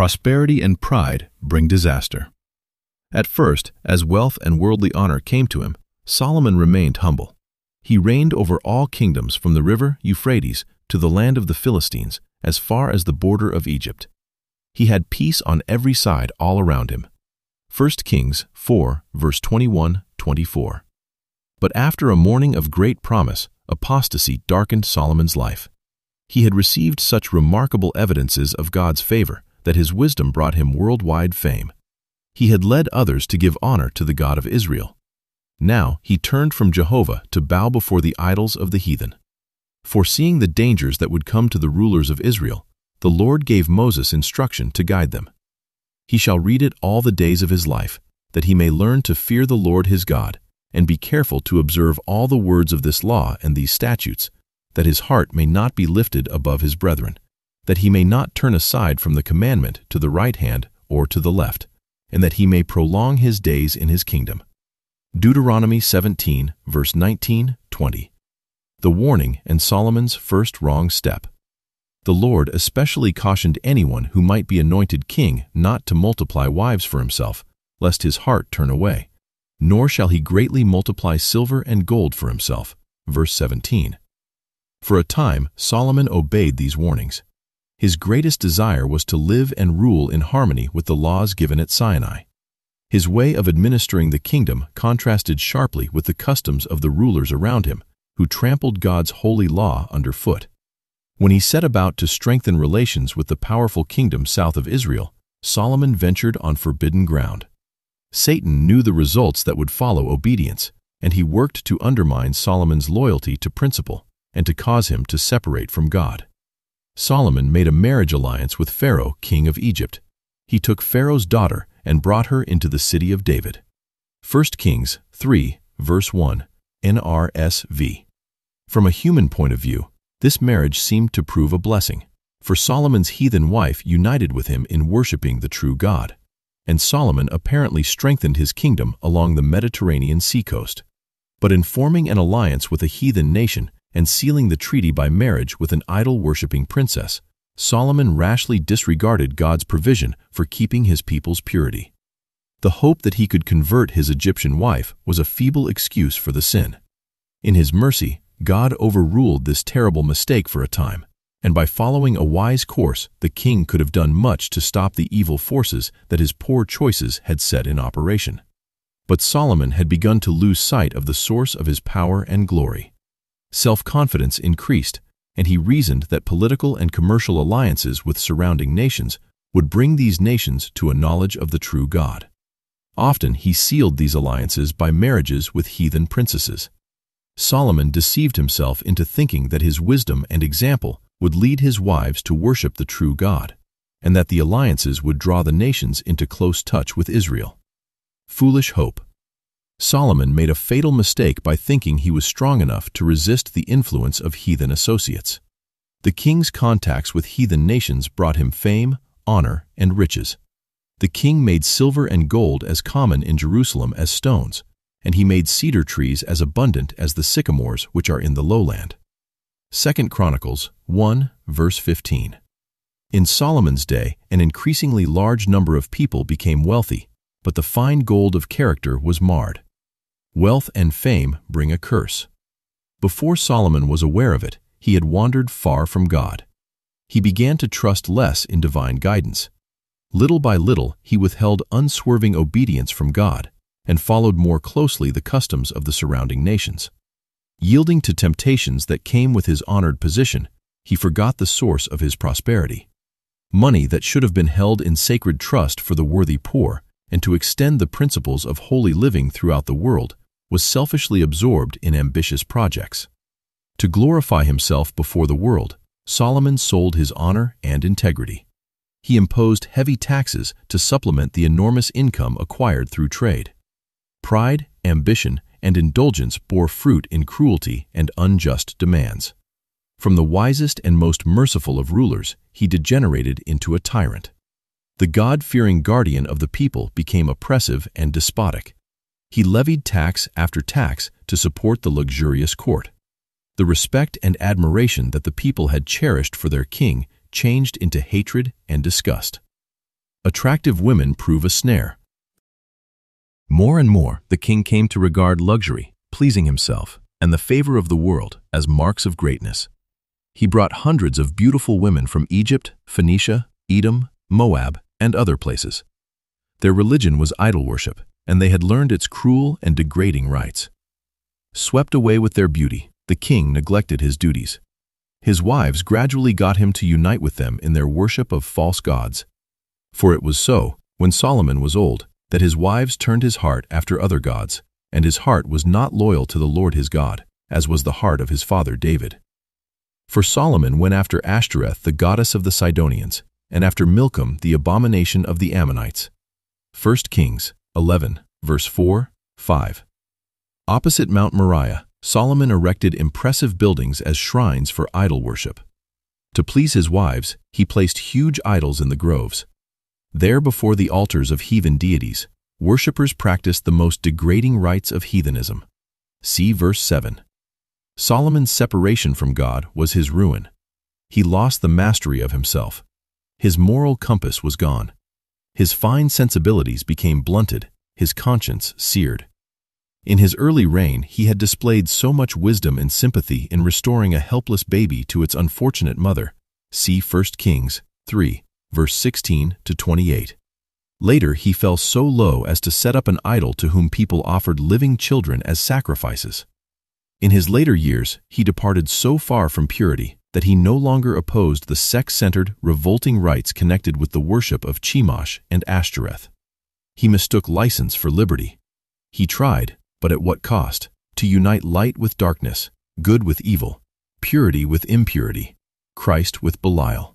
Prosperity and pride bring disaster. At first, as wealth and worldly honor came to him, Solomon remained humble. He reigned over all kingdoms from the river Euphrates to the land of the Philistines, as far as the border of Egypt. He had peace on every side all around him. 1 Kings 4, verse 21-24. But after a morning of great promise, apostasy darkened Solomon's life. He had received such remarkable evidences of God's favor that his wisdom brought him worldwide fame. He had led others to give honor to the God of Israel. Now he turned from Jehovah to bow before the idols of the heathen. Foreseeing the dangers that would come to the rulers of Israel, the Lord gave Moses instruction to guide them. He shall read it all the days of his life, that he may learn to fear the Lord his God, and be careful to observe all the words of this law and these statutes, that his heart may not be lifted above his brethren, that he may not turn aside from the commandment to the right hand or to the left, and that he may prolong his days in his kingdom. Deuteronomy 17, verse 19-20. The warning and Solomon's first wrong step. The Lord especially cautioned anyone who might be anointed king not to multiply wives for himself, lest his heart turn away. Nor shall he greatly multiply silver and gold for himself. Verse 17. For a time, Solomon obeyed these warnings. His greatest desire was to live and rule in harmony with the laws given at Sinai. His way of administering the kingdom contrasted sharply with the customs of the rulers around him, who trampled God's holy law underfoot. When he set about to strengthen relations with the powerful kingdom south of Israel, Solomon ventured on forbidden ground. Satan knew the results that would follow obedience, and he worked to undermine Solomon's loyalty to principle and to cause him to separate from God. Solomon made a marriage alliance with Pharaoh, king of Egypt. He took Pharaoh's daughter and brought her into the city of David. 1 Kings 3, verse 1, NRSV. From a human point of view, this marriage seemed to prove a blessing, for Solomon's heathen wife united with him in worshiping the true God, and Solomon apparently strengthened his kingdom along the Mediterranean seacoast. But in forming an alliance with a heathen nation and sealing the treaty by marriage with an idol-worshipping princess, Solomon rashly disregarded God's provision for keeping his people's purity. The hope that he could convert his Egyptian wife was a feeble excuse for the sin. In his mercy, God overruled this terrible mistake for a time, and by following a wise course, the king could have done much to stop the evil forces that his poor choices had set in operation. But Solomon had begun to lose sight of the source of his power and glory. Self-confidence increased, and he reasoned that political and commercial alliances with surrounding nations would bring these nations to a knowledge of the true God. Often he sealed these alliances by marriages with heathen princesses. Solomon deceived himself into thinking that his wisdom and example would lead his wives to worship the true God, and that the alliances would draw the nations into close touch with Israel. Foolish hope. Solomon made a fatal mistake by thinking he was strong enough to resist the influence of heathen associates. The king's contacts with heathen nations brought him fame, honor, and riches. The king made silver and gold as common in Jerusalem as stones, and he made cedar trees as abundant as the sycamores which are in the lowland. 2 Chronicles 1, verse 15. In Solomon's day, an increasingly large number of people became wealthy, but the fine gold of character was marred. Wealth and fame bring a curse. Before Solomon was aware of it, he had wandered far from God. He began to trust less in divine guidance. Little by little, he withheld unswerving obedience from God and followed more closely the customs of the surrounding nations. Yielding to temptations that came with his honored position, he forgot the source of his prosperity. Money that should have been held in sacred trust for the worthy poor and to extend the principles of holy living throughout the world was selfishly absorbed in ambitious projects. To glorify himself before the world, Solomon sold his honor and integrity. He imposed heavy taxes to supplement the enormous income acquired through trade. Pride, ambition, and indulgence bore fruit in cruelty and unjust demands. From the wisest and most merciful of rulers, he degenerated into a tyrant. The God-fearing guardian of the people became oppressive and despotic. He levied tax after tax to support the luxurious court. The respect and admiration that the people had cherished for their king changed into hatred and disgust. Attractive women prove a snare. More and more, the king came to regard luxury, pleasing himself, and the favor of the world as marks of greatness. He brought hundreds of beautiful women from Egypt, Phoenicia, Edom, Moab, and other places. Their religion was idol worship, and they had learned its cruel and degrading rites. Swept away with their beauty, the king neglected his duties. His wives gradually got him to unite with them in their worship of false gods. For it was so, when Solomon was old, that his wives turned his heart after other gods, and his heart was not loyal to the Lord his God, as was the heart of his father David. For Solomon went after Ashtoreth, the goddess of the Sidonians, and after Milcom, the abomination of the Ammonites. 1 Kings 11, verse 4, 5. Opposite Mount Moriah, Solomon erected impressive buildings as shrines for idol worship. To please his wives, he placed huge idols in the groves. There before the altars of heathen deities, worshippers practiced the most degrading rites of heathenism. See verse 7. Solomon's separation from God was his ruin. He lost the mastery of himself. His moral compass was gone. His fine sensibilities became blunted, his conscience seared. In his early reign, he had displayed so much wisdom and sympathy in restoring a helpless baby to its unfortunate mother. See 1 Kings 3, verse 16 to 28. Later, he fell so low as to set up an idol to whom people offered living children as sacrifices. In his later years, he departed so far from purity that he no longer opposed the sex-centered, revolting rites connected with the worship of Chemosh and Ashtoreth. He mistook license for liberty. He tried, but at what cost, to unite light with darkness, good with evil, purity with impurity, Christ with Belial.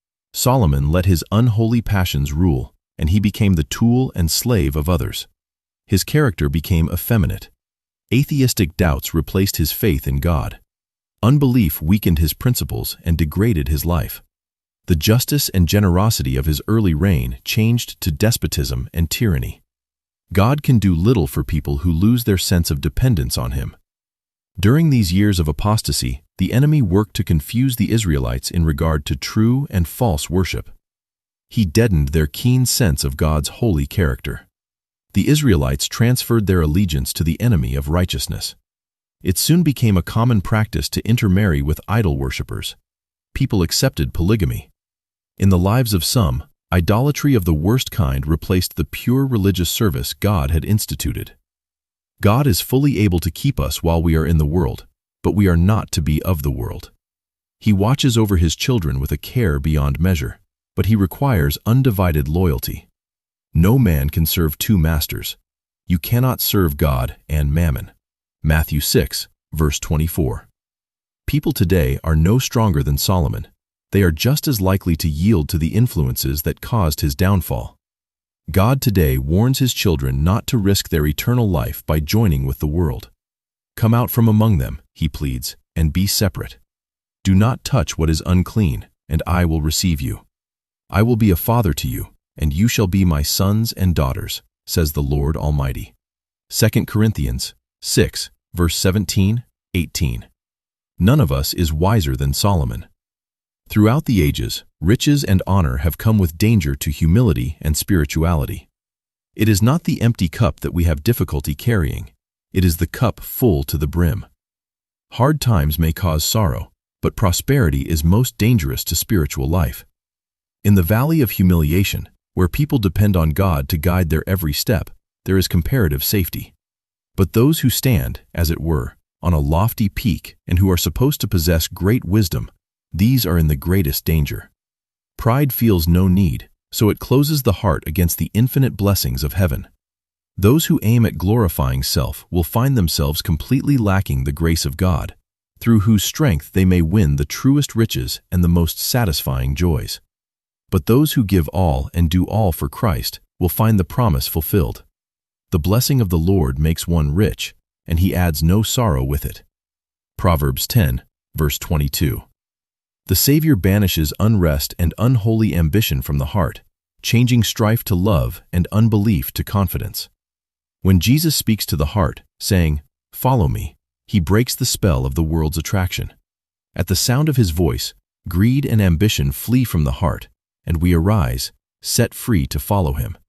Solomon let his unholy passions rule, and he became the tool and slave of others. His character became effeminate. Atheistic doubts replaced his faith in God. Unbelief weakened his principles and degraded his life. The justice and generosity of his early reign changed to despotism and tyranny. God can do little for people who lose their sense of dependence on him. During these years of apostasy, the enemy worked to confuse the Israelites in regard to true and false worship. He deadened their keen sense of God's holy character. The Israelites transferred their allegiance to the enemy of righteousness. It soon became a common practice to intermarry with idol worshippers. People accepted polygamy. In the lives of some, idolatry of the worst kind replaced the pure religious service God had instituted. God is fully able to keep us while we are in the world, but we are not to be of the world. He watches over his children with a care beyond measure, but he requires undivided loyalty. No man can serve two masters. You cannot serve God and mammon. Matthew 6, verse 24. People today are no stronger than Solomon. They are just as likely to yield to the influences that caused his downfall. God today warns his children not to risk their eternal life by joining with the world. Come out from among them, he pleads, and be separate. Do not touch what is unclean, and I will receive you. I will be a father to you, and you shall be my sons and daughters, says the Lord Almighty. 2 Corinthians 6, verse 17, 18. None of us is wiser than Solomon. Throughout the ages, riches and honor have come with danger to humility and spirituality. It is not the empty cup that we have difficulty carrying. It is the cup full to the brim. Hard times may cause sorrow, but prosperity is most dangerous to spiritual life. In the valley of humiliation, where people depend on God to guide their every step, there is comparative safety. But those who stand, as it were, on a lofty peak and who are supposed to possess great wisdom, these are in the greatest danger. Pride feels no need, so it closes the heart against the infinite blessings of heaven. Those who aim at glorifying self will find themselves completely lacking the grace of God, through whose strength they may win the truest riches and the most satisfying joys. But those who give all and do all for Christ will find the promise fulfilled. The blessing of the Lord makes one rich, and he adds no sorrow with it. Proverbs 10, verse 22. The Savior banishes unrest and unholy ambition from the heart, changing strife to love and unbelief to confidence. When Jesus speaks to the heart, saying, "Follow me," he breaks the spell of the world's attraction. At the sound of his voice, greed and ambition flee from the heart, and we arise, set free to follow him.